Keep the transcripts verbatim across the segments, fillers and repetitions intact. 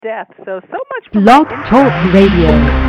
death. So, so much for my Blog intro. Talk Radio.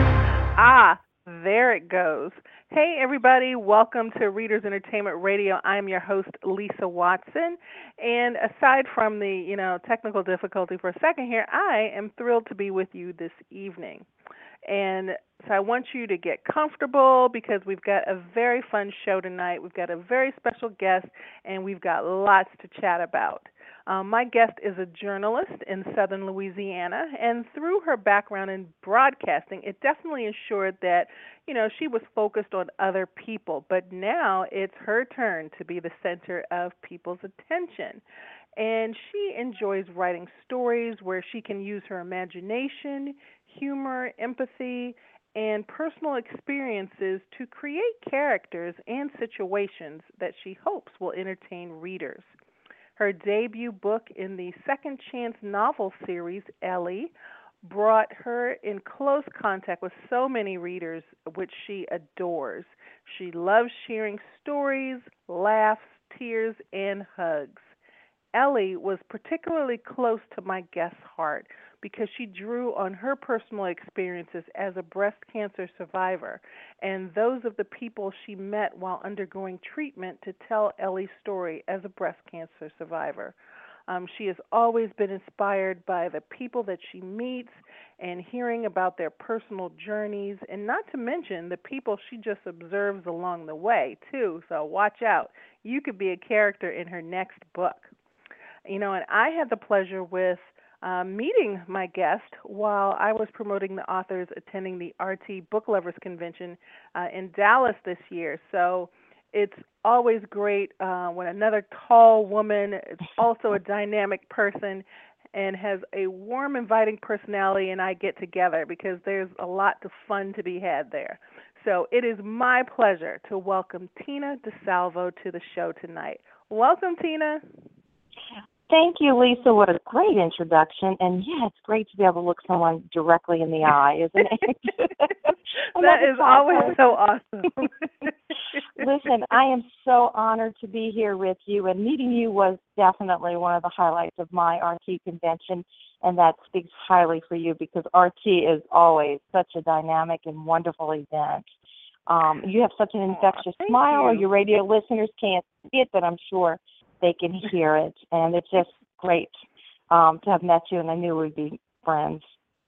Ah, there it goes. Hey, everybody, welcome to Readers Entertainment Radio. I'm your host, Lisa Watson. And aside from the, you know, technical difficulty for a second here, I am thrilled to be with you this evening. And so I want you to get comfortable because we've got a very fun show tonight. We've got a very special guest, and we've got lots to chat about. Um, my guest is a journalist in southern Louisiana, and through her background in broadcasting, it definitely ensured that, you know, she was focused on other people. But now it's her turn to be the center of people's attention. And she enjoys writing stories where she can use her imagination, humor, empathy, and personal experiences to create characters and situations that she hopes will entertain readers. Her debut book in the Second Chance novel series, Ellie, brought her in close contact with so many readers, which she adores. She loves sharing stories, laughs, tears, and hugs. Ellie was particularly close to my guest's heart because she drew on her personal experiences as a breast cancer survivor and those of the people she met while undergoing treatment to tell Ellie's story as a breast cancer survivor. Um, she has always been inspired by the people that she meets and hearing about their personal journeys, and not to mention the people she just observes along the way, too. So watch out. You could be a character in her next book. You know, and I had the pleasure with uh, meeting my guest while I was promoting the authors attending the R T Book Lovers Convention uh, in Dallas this year. So it's always great uh, when another tall woman is also a dynamic person and has a warm, inviting personality, and I get together because there's a lot of fun to be had there. So it is my pleasure to welcome Tina DeSalvo to the show tonight. Welcome, Tina. Thank you, Lisa. What a great introduction. And yeah, it's great to be able to look someone directly in the eye, isn't it? That is always so awesome. Listen, I am so honored to be here with you, and meeting you was definitely one of the highlights of my R T convention, and that speaks highly for you because R T is always such a dynamic and wonderful event. Um, you have such an infectious Aw, smile. you. Your radio listeners can't see it, but I'm sure they can hear it, and it's just great um, to have met you, and I knew we'd be friends.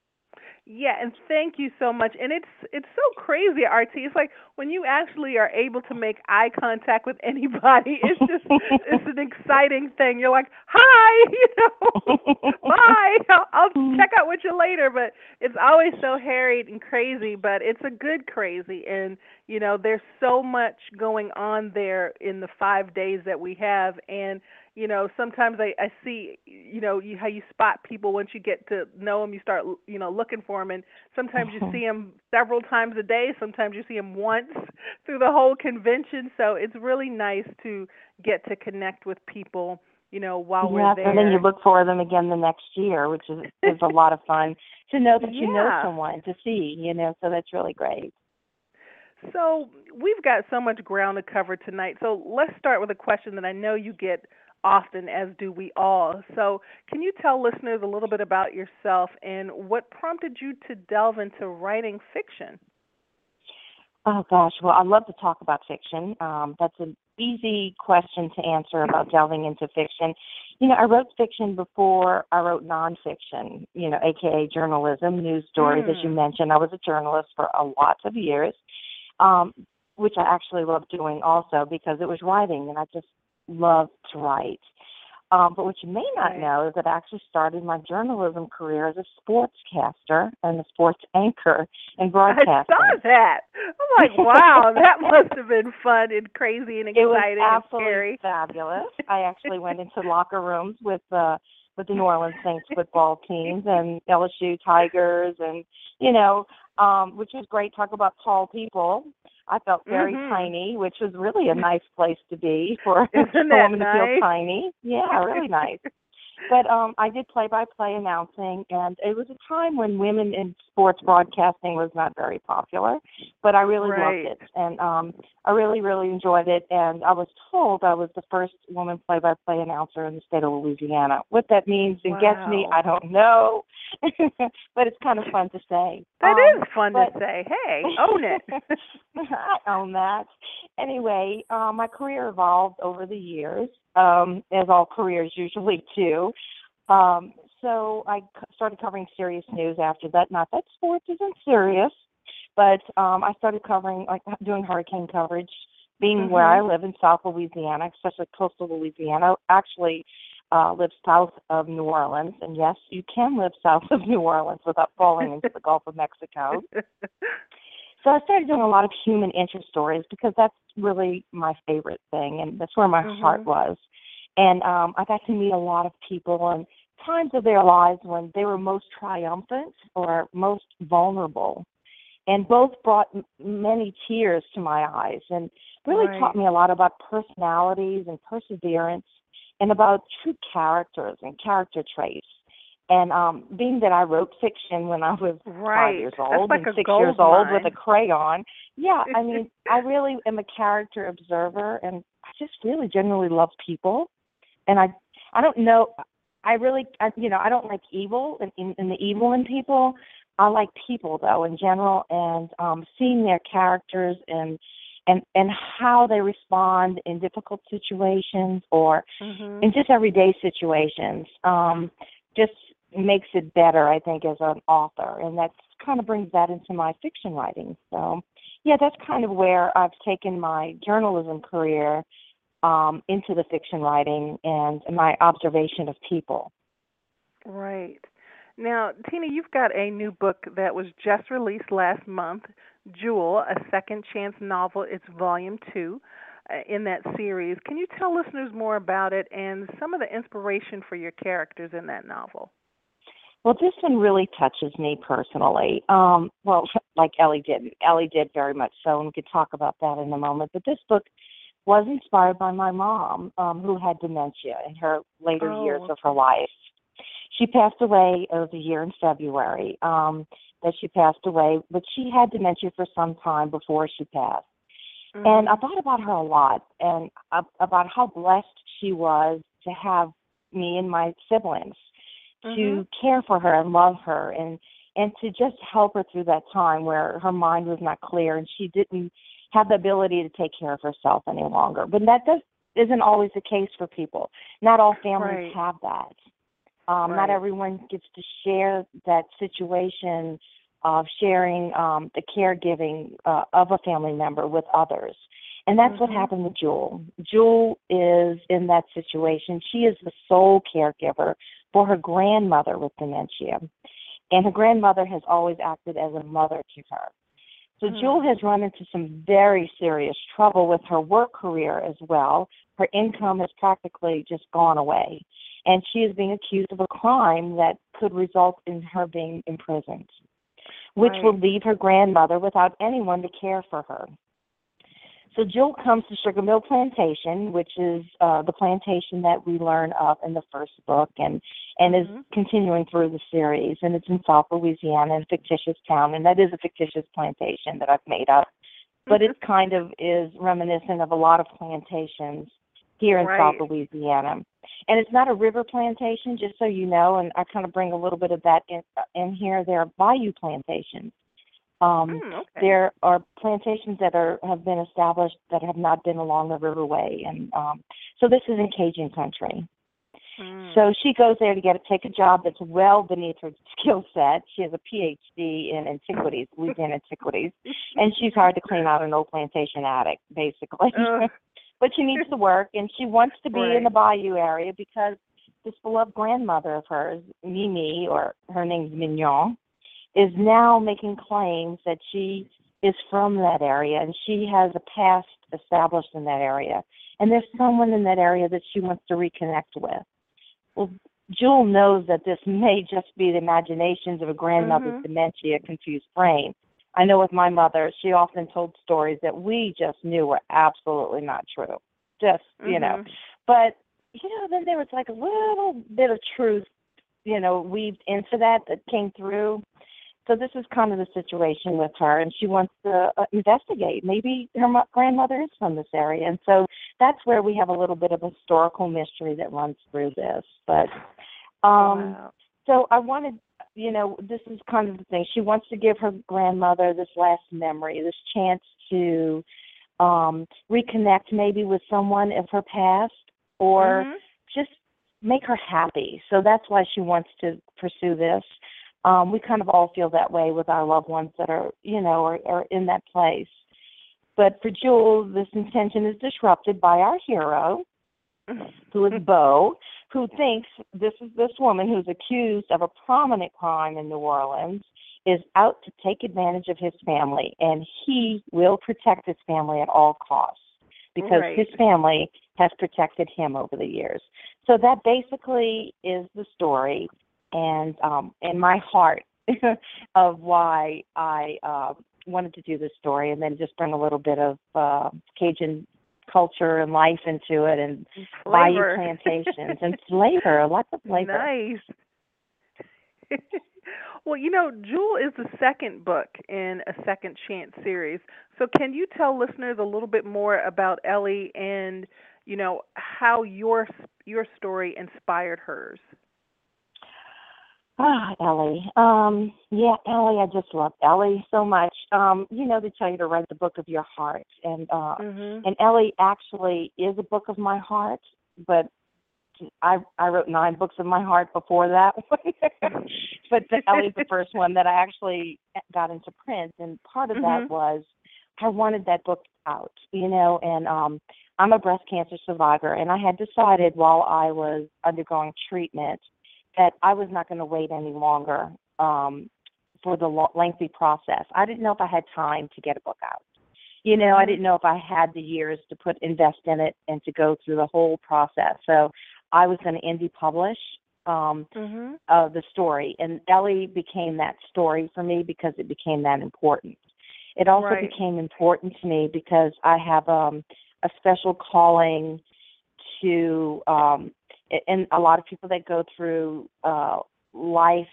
Yeah, and thank you so much. And it's it's so crazy, R T. It's like when you actually are able to make eye contact with anybody, it's just it's an exciting thing. You're like, hi, you know, bye. I'll, I'll check out with you later. But it's always so harried and crazy, but it's a good crazy. And you know, there's so much going on there in the five days that we have, and you know, sometimes I, I see, you know, you, how you spot people once you get to know them. You start, you know, looking for them, and sometimes you see them several times a day. Sometimes you see them once through the whole convention. So it's really nice to get to connect with people, you know, while we're yes, there. and then you look for them again the next year, which is, is a lot of fun to know that you know Yeah. someone, to see, you know, so that's really great. So we've got so much ground to cover tonight. So let's start with a question that I know you get often, as do we all. So can you tell listeners a little bit about yourself and what prompted you to delve into writing fiction? Oh, gosh. Well, I love to talk about fiction. Um, that's an easy question to answer about delving into fiction. You know, I wrote fiction before I wrote nonfiction, you know, a k a journalism, news stories. Mm. As you mentioned, I was a journalist for a lot of years, um, which I actually loved doing also because it was writing, and I just love to write. Um, but what you may not Right. know is that I actually started my journalism career as a sportscaster and a sports anchor in broadcasting. I saw that. I'm like, wow, that must have been fun and crazy and exciting it was and absolutely scary. fabulous. I actually went into locker rooms with uh, with the New Orleans Saints football teams and L S U Tigers, and you know, um, which was great. Talk about tall people. I felt very mm-hmm. tiny, which was really a nice place to be for Isn't a that woman nice? to feel tiny. Yeah, really nice. But um, I did play-by-play announcing, and it was a time when women in sports broadcasting was not very popular, but I really loved Right. it, and um, I really, really enjoyed it. And I was told I was the first woman play-by-play announcer in the state of Louisiana. What that means, and guess me, Wow. I don't know, but it's kind of fun to say. That Um, is fun to but say. Hey, own it. I own that. Anyway, uh, my career evolved over the years, um, as all careers usually do. Um, so I c- started covering serious news after that. Not that sports isn't serious, but um, I started covering, like, doing hurricane coverage, being where I Mhm. live in South Louisiana, especially coastal Louisiana. Actually, uh, live south of New Orleans, and yes, you can live south of New Orleans without falling into the Gulf of Mexico. So I started doing a lot of human interest stories because that's really my favorite thing, and that's where my heart mhm. was. And um, I got to meet a lot of people and times of their lives when they were most triumphant or most vulnerable. And both brought m- many tears to my eyes and really taught Right. me a lot about personalities and perseverance and about true characters and character traits. And um, being that I wrote fiction when I was five Right. years That's old like and a six years gold old with a mine. crayon, yeah, I mean, I really am a character observer, and I just really genuinely love people. And I, I don't know, I really, I, you know, I don't like evil and, and, and the evil in people. I like people though in general, and um, seeing their characters and and and how they respond in difficult situations or mhm. in just everyday situations, um, just makes it better, I think, as an author, and that kind of brings that into my fiction writing. So, yeah, that's kind of where I've taken my journalism career um, into the fiction writing and my observation of people. Right. Now, Tina, you've got a new book that was just released last month, Jewel, a second chance novel. It's volume two uh, in that series. Can you tell listeners more about it and some of the inspiration for your characters in that novel? Well, this one really touches me personally. Um, well, like Ellie did. Ellie did very much so, and we could talk about that in a moment. But this book was inspired by my mom, um, who had dementia in her later years Oh, of her okay. life. She passed away. It was a year in February um, that she passed away, but she had dementia for some time before she passed. And I Mhm. thought about her a lot and uh, about how blessed she was to have me and my siblings Mhm. to care for her and love her and and to just help her through that time where her mind was not clear and she didn't have the ability to take care of herself any longer. But that does isn't always the case for people. Not all families Right. have that. Um, not Right. everyone gets to share that situation of sharing um, the caregiving uh, of a family member with others. And that's what Mhm. happened with Jewel. Jewel is in that situation. She is the sole caregiver for her grandmother with dementia. And her grandmother has always acted as a mother to her. So Jewel Mm. has run into some very serious trouble with her work career as well. Her income has practically just gone away, and she is being accused of a crime that could result in her being imprisoned, which will Right. leave her grandmother without anyone to care for her. So Jill comes to Sugar Mill Plantation, which is uh, the plantation that we learn of in the first book and, and is Mhm. continuing through the series. And it's in South Louisiana, in a fictitious town. And that is a fictitious plantation that I've made up. But it kind of is reminiscent of a lot of plantations here in South Right. Louisiana. And it's not a river plantation, just so you know, and I kind of bring a little bit of that in, in here. There are bayou plantations. Um, Mm, okay. there are plantations that are have been established that have not been along the riverway, and um, so this is in Cajun country. Mm. So she goes there to get take a job that's well beneath her skill set. She has a P H D in antiquities, Louisiana antiquities, and she's hired to clean out an old plantation attic, basically. Ugh. But she needs to work, and she wants to be in the Right. bayou area because this beloved grandmother of hers, Mimi, or her name's Mignon, is now making claims that she is from that area and she has a past established in that area. And there's someone in that area that she wants to reconnect with. Well, Jewel knows that this may just be the imaginations of a grandmother's Mhm. dementia confused brain. I know with my mother, she often told stories that we just knew were absolutely not true. Just, you know. Mhm. But you know, then there was like a little bit of truth, you know, weaved into that that came through. So this is kind of the situation with her, and she wants to uh, investigate. Maybe her mo- grandmother is from this area, and so that's where we have a little bit of a historical mystery that runs through this. But um, Wow. so I wanted, you know, this is kind of the thing. She wants to give her grandmother this last memory, this chance to um, reconnect maybe with someone of her past, or Mhm. just make her happy. So that's why she wants to pursue this. Um, we kind of all feel that way with our loved ones that are, you know, are, are in that place. But for Jewel, this intention is disrupted by our hero, who is Bo, who thinks this is this woman who's accused of a prominent crime in New Orleans is out to take advantage of his family, and he will protect his family at all costs because Right. his family has protected him over the years. So that basically is the story, and um, in my heart of why I uh, wanted to do this story, and then just bring a little bit of uh, Cajun culture and life into it, and bayou Flavor. plantations and flavor, lots of flavor. Nice. Well, you know, Jewel is the second book in a Second Chance series. So can you tell listeners a little bit more about Ellie and, you know, how your your story inspired hers? Ah, Ellie. Um, yeah, Ellie, I just love Ellie so much. Um, you know, they tell you to write the book of your heart, and uh, Mhm. and Ellie actually is a book of my heart, but I I wrote nine books of my heart before that one. But the, Ellie's the first one that I actually got into print, and part of that Mhm. was I wanted that book out, you know, and um I'm a breast cancer survivor, and I had decided while I was undergoing treatment that I was not going to wait any longer um for the lo- lengthy process. I didn't know if I had time to get a book out. You know, I Mhm. didn't know if I had the years to put invest in it and to go through the whole process. So I was going to indie publish um, Mhm. uh, the story, and Ellie became that story for me because it became that important. It also Right. became important to me because I have um, a special calling to, um, a- and a lot of people that go through uh, life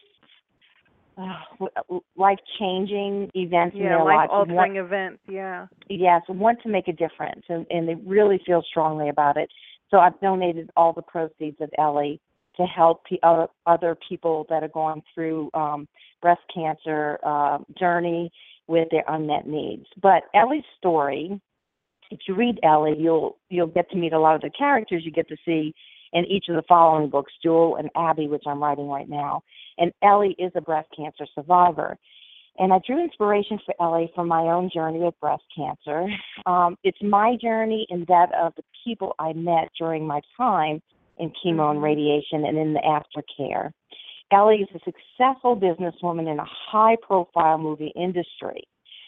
uh, life changing events in Yeah, their life lives want altering events. Yeah. yes, want to make a difference, and, and they really feel strongly about it. So I've donated all the proceeds of Ellie to help pe- other, other people that are going through um, breast cancer uh, journey with their unmet needs. But Ellie's story, if you read Ellie, you'll you'll get to meet a lot of the characters you get to see in each of the following books, Jewel and Abby, which I'm writing right now. And Ellie is a breast cancer survivor. And I drew inspiration for Ellie from my own journey with breast cancer. Um, it's my journey and that of the people I met during my time in chemo and Mhm. radiation and in the aftercare. Ellie is a successful businesswoman in a high-profile movie industry.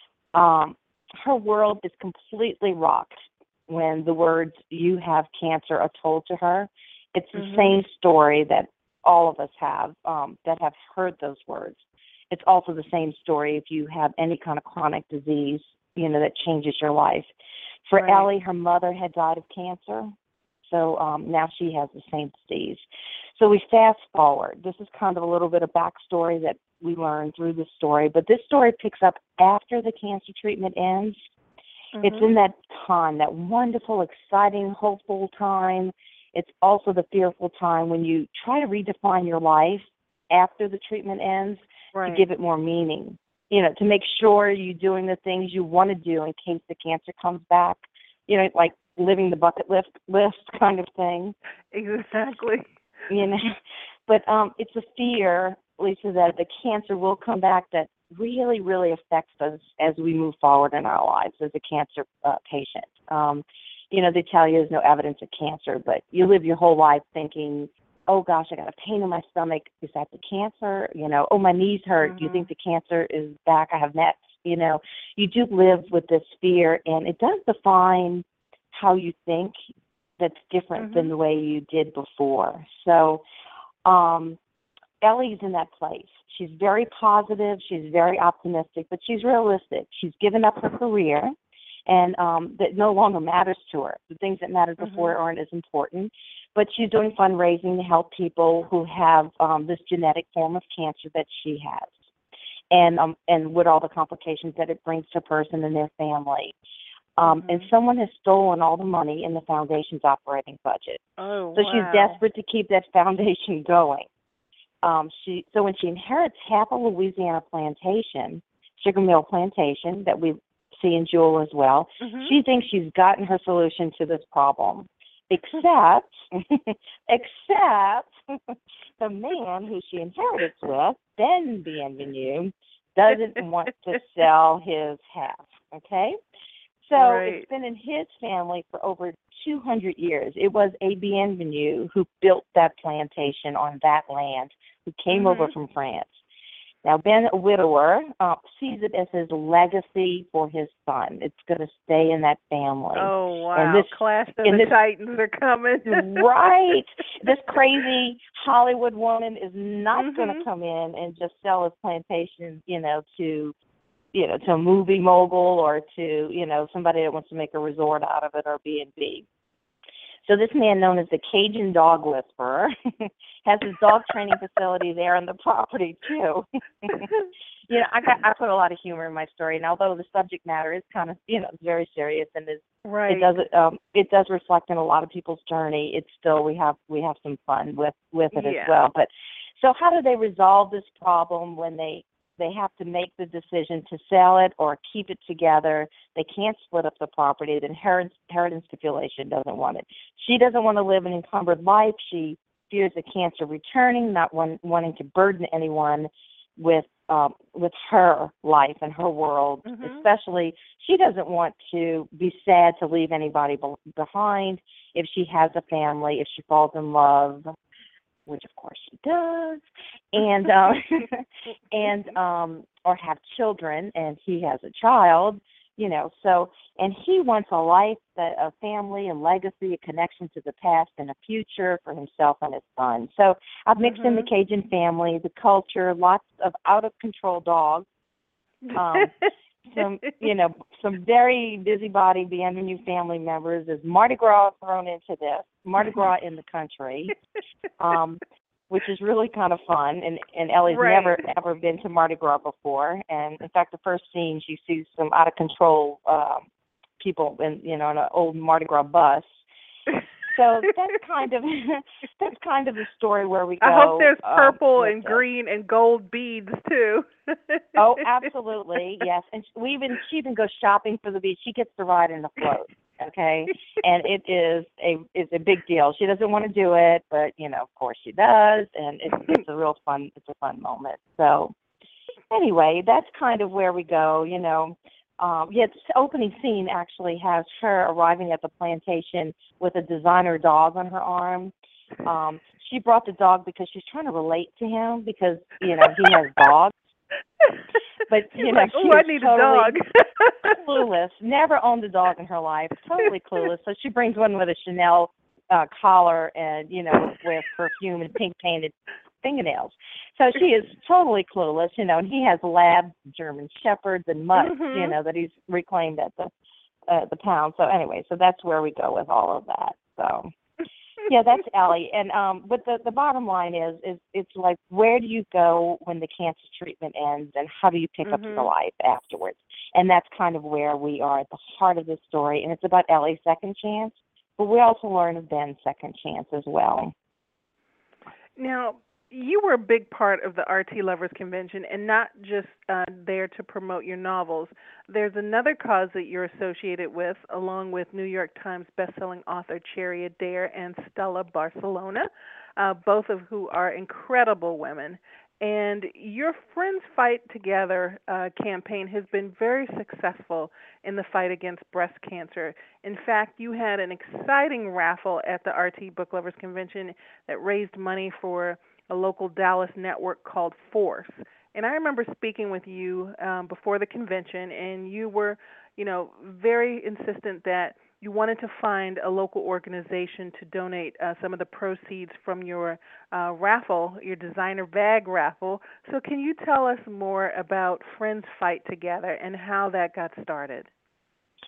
Um, her world is completely rocked when the words "you have cancer" are told to her. It's the Mhm. same story that all of us have um, that have heard those words. It's also the same story if you have any kind of chronic disease, you know, that changes your life. For Right. Ellie, her mother had died of cancer, so um, now she has the same disease. So we fast forward. This is kind of a little bit of backstory that we learn through the story, but this story picks up after the cancer treatment ends. It's Mhm. in that time, that wonderful, exciting, hopeful time. It's also the fearful time when you try to redefine your life after the treatment ends to Right. give it more meaning. You know, to make sure you're doing the things you want to do in case the cancer comes back. You know, like living the bucket list list kind of thing. Exactly. You know, but um, it's a fear, Lisa, that the cancer will come back that really, really affects us as we move forward in our lives as a cancer uh, patient. Um, you know, they tell you there's no evidence of cancer, but you live your whole life thinking, oh gosh, I got a pain in my stomach. Is that the cancer? You know, oh, my knees hurt. Do you think Mhm. the cancer is back? I have Nets. You know, you do live with this fear, and it does define how you think that's different than Mhm. the way you did before. So, um, Ellie's in that place. She's very positive. She's very optimistic, but she's realistic. She's given up her career. and um, that no longer matters to her. The things that mattered Mhm. before aren't as important. But she's doing fundraising to help people who have um, this genetic form of cancer that she has, and um, and with all the complications that it brings to a person and their family. Um, and Mhm. someone has stolen all the money in the foundation's operating budget. Oh, So she's wow. desperate to keep that foundation going. Um, she so when she inherits half a Louisiana plantation, sugar mill plantation that we see in Jewel as well, Mhm. she thinks she's gotten her solution to this problem. Except, except the man who she inherits with, Ben Bienvenu, doesn't want to sell his half. Okay, so it's Right. been in his family for over two hundred years. It was a Bienvenu who built that plantation on that land, who came over Mhm. from France. Now, Ben, a widower, uh, sees it as his legacy for his son. It's going to stay in that family. Oh, And wow. this, Clash of in the this, Titans are coming. right, this crazy Hollywood woman is not going to Mhm. come in and just sell his plantation, you know, to you know, to a movie mogul or to, you know, somebody that wants to make a resort out of it or B and B. So this man, known as the Cajun Dog Whisperer, has his dog training facility there on the property too. you know, I got I put a lot of humor in my story, and although the subject matter is kind of, you know, very serious and is it Right. does um it does reflect in a lot of people's journey. It's still we have we have some fun with with it as Yeah. well. But so how do they resolve this problem when they they have to make the decision to sell it or keep it together? They can't split up the property. The inheritance, inheritance stipulation doesn't want it. She doesn't want to live an encumbered life. She fears the cancer returning, not one, wanting to burden anyone with um, with her life and her world. Mhm. Especially, she doesn't want to be sad to leave anybody be- behind if she has a family, if she falls in love, which of course she does, and um, and um, or have children, and he has a child, you know. So, and he wants a life, that a family, a legacy, a connection to the past, and a future for himself and his son. So, I've mixed in the Mhm. Cajun family, the culture, lots of out of control dogs. Um, some, you know, some very busybody Bienvenue family members. There's Mardi Gras thrown into this, Mardi Gras in the country, um, which is really kind of fun. And, and Ellie's Right. never, ever been to Mardi Gras before. And, in fact, the first scene, she sees some out-of-control um, people in, you know, in an old Mardi Gras bus. So that's kind of that's kind of the story where we I hope go there's um, purple with and this. green and gold beads too. Oh, absolutely, yes. And we even she even goes shopping for the beach. She gets to ride in the float, okay? And it is a it's a big deal. She doesn't want to do it, but you know, of course she does, and it's it's a real fun it's a fun moment. So anyway, that's kind of where we go. You know, um, yeah, the opening scene actually has her arriving at the plantation with a designer dog on her arm. Um, she brought the dog because she's trying to relate to him because you know he has dogs, but She's you know like, "Oh, she I is need a dog." totally clueless. Never owned a dog in her life. Totally clueless. So she brings one with a Chanel uh, collar and you know with perfume and pink painted fingernails. So she is totally clueless. You know, and he has labs, German shepherds, and mutts. You Mhm. know that he's reclaimed at the uh, the pound. So anyway, so that's where we go with all of that. So. Yeah, that's Ellie. And um, but the the bottom line is is it's like where do you go when the cancer treatment ends, and how do you pick up your Mhm. life afterwards? And that's kind of where we are at the heart of the story. And it's about Ellie's second chance, but we also learn of Ben's second chance as well. Now, you were a big part of the R T Lovers Convention and not just uh, there to promote your novels. There's another cause that you're associated with, along with New York Times bestselling author Cherry Adair and Stella Barcelona, uh, both of who are incredible women. And your Friends Fight Together uh, campaign has been very successful in the fight against breast cancer. In fact, you had an exciting raffle at the R T Book Lovers Convention that raised money for a local Dallas network called Force. And I remember speaking with you um, before the convention, and you were, you know, very insistent that you wanted to find a local organization to donate uh, some of the proceeds from your uh, raffle, your designer bag raffle. So, can you tell us more about Friends Fight Together and how that got started?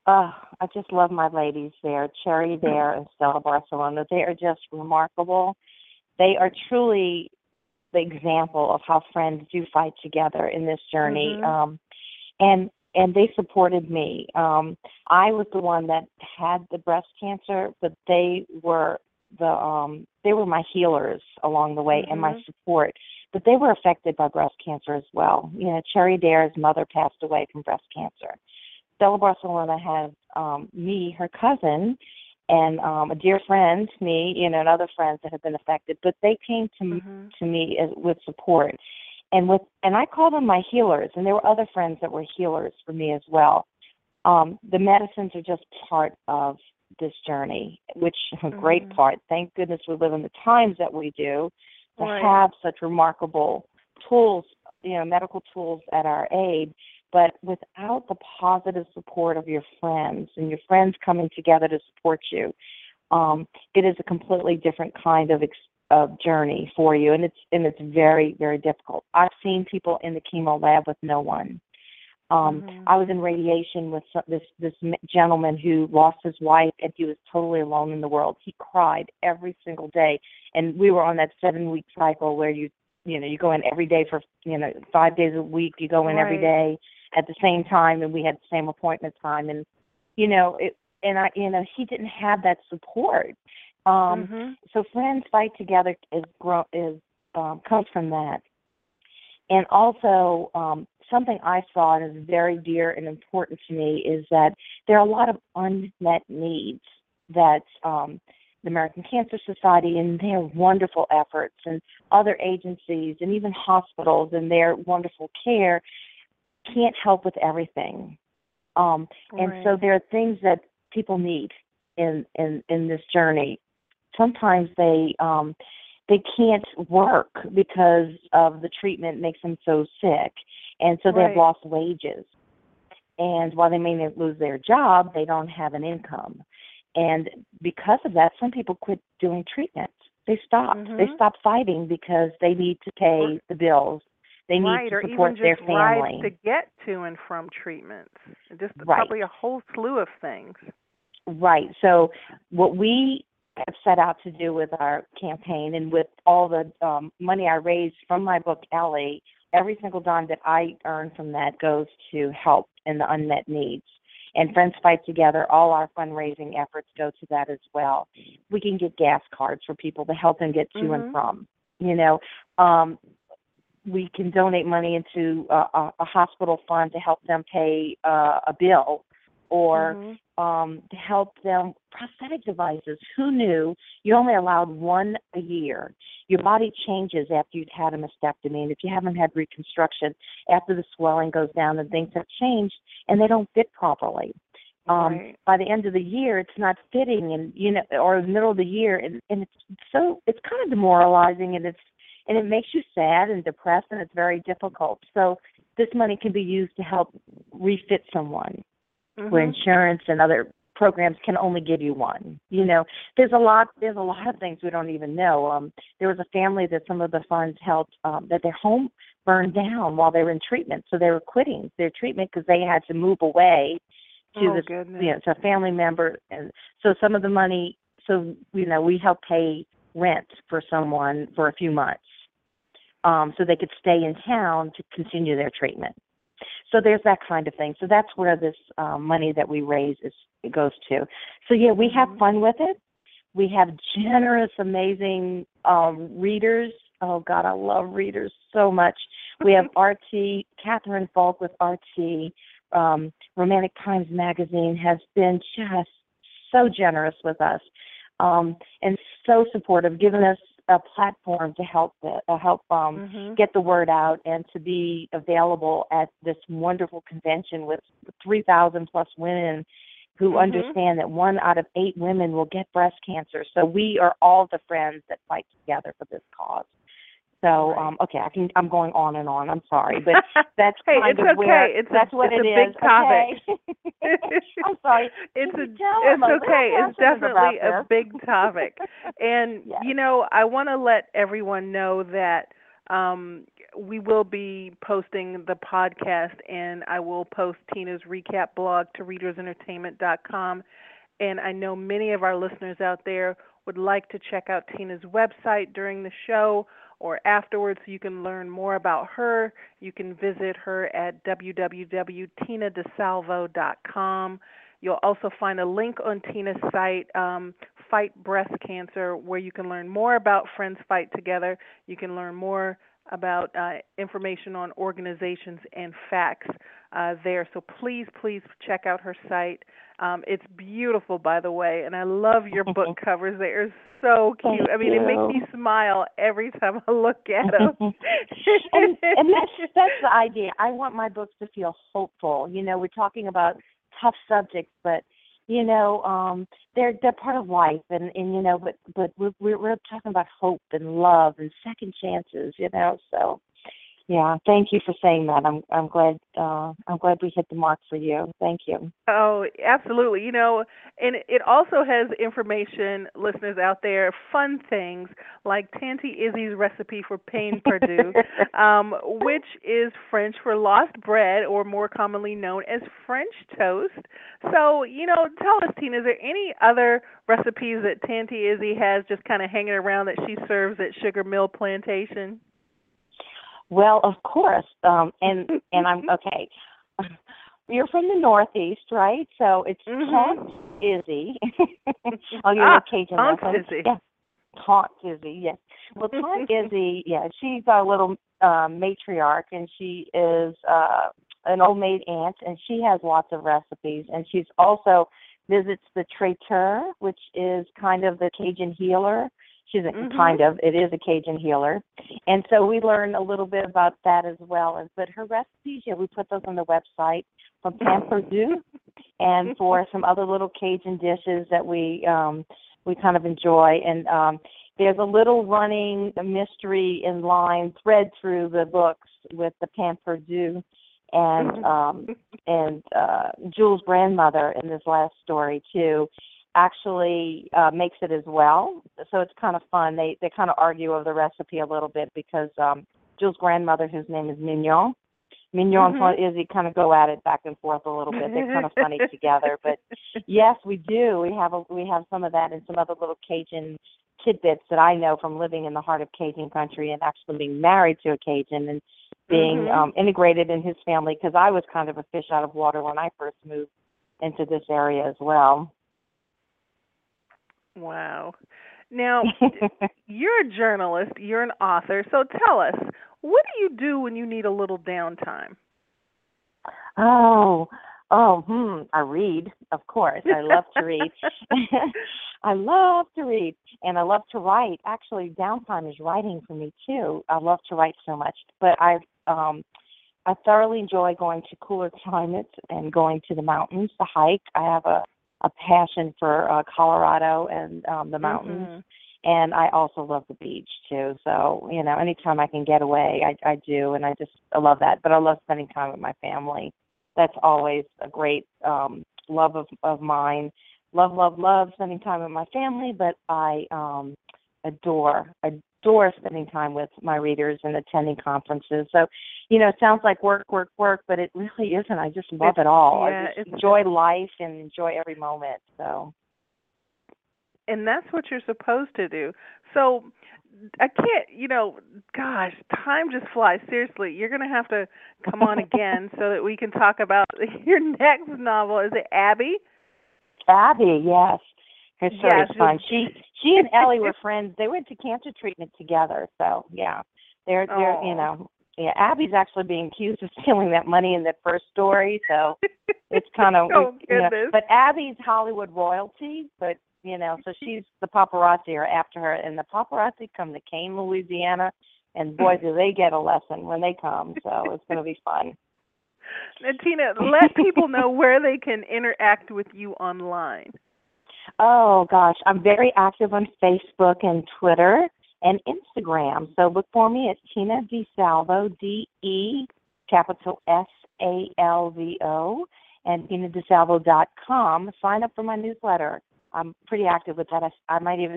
Uh, I just love my ladies there, Cherry Dare and Stella Barcelona. They are just remarkable. They are truly the example of how friends do fight together in this journey. Mhm. Um, and and they supported me. Um, I was the one that had the breast cancer, but they were the um, they were my healers along the way and my Mhm. support. But they were affected by breast cancer as well. You know, Cherry Dare's mother passed away from breast cancer. Stella Barcelona has um, me, her cousin, and um, a dear friend, me, you know, and other friends that have been affected. But they came to me, Mhm. to me as, with support, and with and I call them my healers. And there were other friends that were healers for me as well. Um, the medicines are just part of this journey, which a great Mhm. part. Thank goodness we live in the times that we do to Right. have such remarkable tools, you know, medical tools at our aid. But without the positive support of your friends and your friends coming together to support you, um, it is a completely different kind of ex- of journey for you, and it's and it's very very difficult. I've seen people in the chemo lab with no one. Um, Mhm. I was in radiation with some, this this m- gentleman who lost his wife, and he was totally alone in the world. He cried every single day, and we were on that seven week cycle where you you know you go in every day for you know five days a week. You go in every Right. day at the same time, and we had the same appointment time, and you know it. And I, you know, he didn't have that support. Um, Mhm. so friends fight together is grow is um, comes from that. And also, um, something I saw and is very dear and important to me is that there are a lot of unmet needs that um, the American Cancer Society and their wonderful efforts and other agencies and even hospitals and their wonderful care can't help with everything. Um, and so Right. there are things that people need in, in, in this journey. Sometimes they um, they can't work because of the treatment makes them so sick, and so they have Right. lost wages. And while they may not lose their job, they don't have an income. And because of that, some people quit doing treatment. They stopped. They Mhm. stopped fighting because they need to pay the bills. They need Right, to or even support just their rides to family. get to and from treatments. Just Right. probably a whole slew of things. Right. So what we have set out to do with our campaign and with all the um, money I raised from my book, Ellie, every single dime that I earn from that goes to help in the unmet needs. And Friends Fight Together, all our fundraising efforts go to that as well. We can get gas cards for people to help them get to and Mhm. from. You know, um, we can donate money into a, a, a hospital fund to help them pay uh, a bill or Mhm. um, to help them prosthetic devices. Who knew you're only allowed one a year? Your body changes after you've had a mastectomy, and if you haven't had reconstruction, after the swelling goes down and things have changed and they don't fit properly. Um, Right. by the end of the year, it's not fitting, and you know, or the middle of the year, and, and it's so it's kind of demoralizing, and it's and it makes you sad and depressed, and it's very difficult. So this money can be used to help refit someone where Mhm. insurance and other programs can only give you one. You know, there's a lot there's a lot of things we don't even know. Um, there was a family that some of the funds helped um, that their home burned down while they were in treatment, so they were quitting their treatment because they had to move away to Oh this, you goodness. know, to a family member, and so some of the money. So you know, we help pay rent for someone for a few months, um, so they could stay in town to continue their treatment. So there's that kind of thing. So that's where this um, money that we raise is it goes to. So yeah, we have Mhm. fun with it. We have generous, amazing um, readers. Oh God, I love readers so much. We have R T, Catherine Falk with R T. Um, Romantic Times Magazine has been just so generous with us um, and so supportive, giving us a platform to help the, uh, help um, Mhm. get the word out and to be available at this wonderful convention with three thousand plus women who Mhm. understand that one out of eight women will get breast cancer. So we are all the friends that fight together for this cause. So, Right. um, okay, I can, I'm going on and on. I'm sorry, but that's Hey, kind it's of where, okay. It's a that's what it's a it is. big topic. Okay. I'm sorry. it's Can a you tell I'm it's a little okay. It's passionate definitely about a this? big topic. And Yes. you know, I want to let everyone know that um we will be posting the podcast, and I will post Tina's recap blog to readers entertainment dot com. And I know many of our listeners out there would like to check out Tina's website during the show or afterwards so you can learn more about her. You can visit her at w w w dot tina desalvo dot com. You'll also find a link on Tina's site, um, Fight Breast Cancer, where you can learn more about Friends Fight Together. You can learn more about uh, information on organizations and facts uh, there. So please, please check out her site. Um, it's beautiful, by the way, and I love your book covers. They are so cute. Thank I mean, you. it makes me smile every time I look at them. and and that's, that's the idea. I want my books to feel hopeful. You know, we're talking about tough subjects, but you know, um, they're they're part of life, and, and you know, but but we're we're talking about hope and love and second chances. You know, so yeah, thank you for saying that. I'm I'm glad uh, I'm glad we hit the mark for you. Thank you. Oh, absolutely. You know, and it also has information, listeners out there, fun things like Tanty Izzy's recipe for pain perdu, um, which is French for lost bread, or more commonly known as French toast. So, you know, tell us, Tina, is there any other recipes that Tanty Izzy has just kind of hanging around that she serves at Sugar Mill Plantation? Well, of course, um, and and I'm okay. You're from the Northeast, right? So it's mm-hmm. Taunt Izzy. I'll give ah, you a Cajun Taunt reference. Izzy. Yeah, Taunt Izzy. Yes. Well, Taunt Izzy. Yeah, she's our little uh, matriarch, and she is uh, an old maid aunt, and she has lots of recipes, and she's also visits the traiteur, which is kind of the Cajun healer. She's a mm-hmm. kind of, it is a Cajun healer. And so we learn a little bit about that as well. But her recipes, yeah, we put those on the website from Pain Perdu and for some other little Cajun dishes that we um, we kind of enjoy. And um, there's a little running mystery in line thread through the books with the Pain Perdu and um, and uh, Jules' grandmother in this last story too. Actually uh, makes it as well, so it's kind of fun. They they kind of argue over the recipe a little bit because um, Jules' grandmother, whose name is Mignon, Mignon mm-hmm. and Izzy kind of go at it back and forth a little bit. They're kind of funny together. But yes, we do. We have a, we have some of that and some other little Cajun tidbits that I know from living in the heart of Cajun country and actually being married to a Cajun and being mm-hmm. um, integrated in his family, because I was kind of a fish out of water when I first moved into this area as well. Wow. Now, you're a journalist, you're an author, so tell us, what do you do when you need a little downtime? Oh, oh, hmm, I read, of course. I love to read. I love to read, and I love to write. Actually, downtime is writing for me, too. I love to write so much, but I um, I thoroughly enjoy going to cooler climates and going to the mountains to hike. I have a a passion for uh, Colorado and um, the mountains. Mm-hmm. And I also love the beach, too. So, you know, anytime I can get away, I, I do. And I just I love that. But I love spending time with my family. That's always a great um, love of, of mine. Love, love, love spending time with my family. But I um, adore, adore spending time with my readers and attending conferences. So, you know, it sounds like work, work, work, but it really isn't. I just love it all. Yeah, I just enjoy life and enjoy every moment. So, and that's what you're supposed to do. So, I can't, you know, gosh, time just flies. Seriously, you're going to have to come on again so that we can talk about your next novel. Is it Abby? Abby, yes. Her story's yes. fun. She she and Ellie were friends. They went to cancer treatment together. So yeah, they're they're oh. you know yeah. Abby's actually being accused of stealing that money in the first story. So it's kind of oh, you know, goodness. but Abby's Hollywood royalty. But you know, so she's the paparazzi are after her, and the paparazzi come to Kane, Louisiana, and boy, do they get a lesson when they come. So it's going to be fun. Now, Tina, let people know where they can interact with you online. Oh, gosh. I'm very active on Facebook and Twitter and Instagram. So look for me at Tina DeSalvo, D E capital S A L V O, and tina desalvo dot com. Sign up for my newsletter. I'm pretty active with that. I, I might even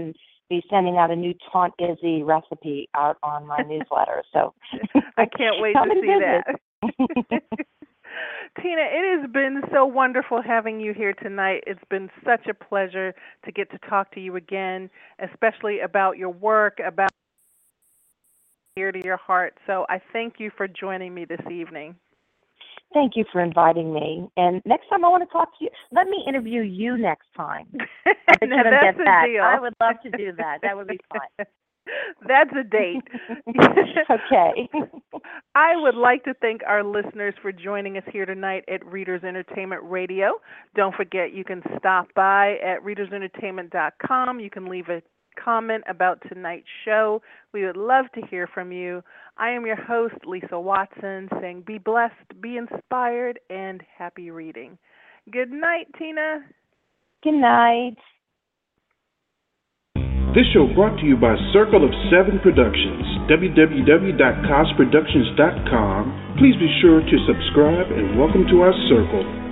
be sending out a new Taunt Izzy recipe out on my newsletter. So I can't wait Come to and see visit. that. Tina, it has been so wonderful having you here tonight. It's been such a pleasure to get to talk to you again, especially about your work, about dear to your heart. So I thank you for joining me this evening. Thank you for inviting me. And next time I want to talk to you, let me interview you next time. I bet you don't get that. Deal. I would love to do that. That would be fun. That's a date. Okay. I would like to thank our listeners for joining us here tonight at Readers Entertainment Radio. Don't forget you can stop by at readers entertainment dot com. You can leave a comment about tonight's show. We would love to hear from you. I am your host, Lisa Watson, saying be blessed, be inspired, and happy reading. Good night, Tina. Good night. This show brought to you by Circle of Seven Productions, w w w dot cos productions dot com. Please be sure to subscribe and welcome to our circle.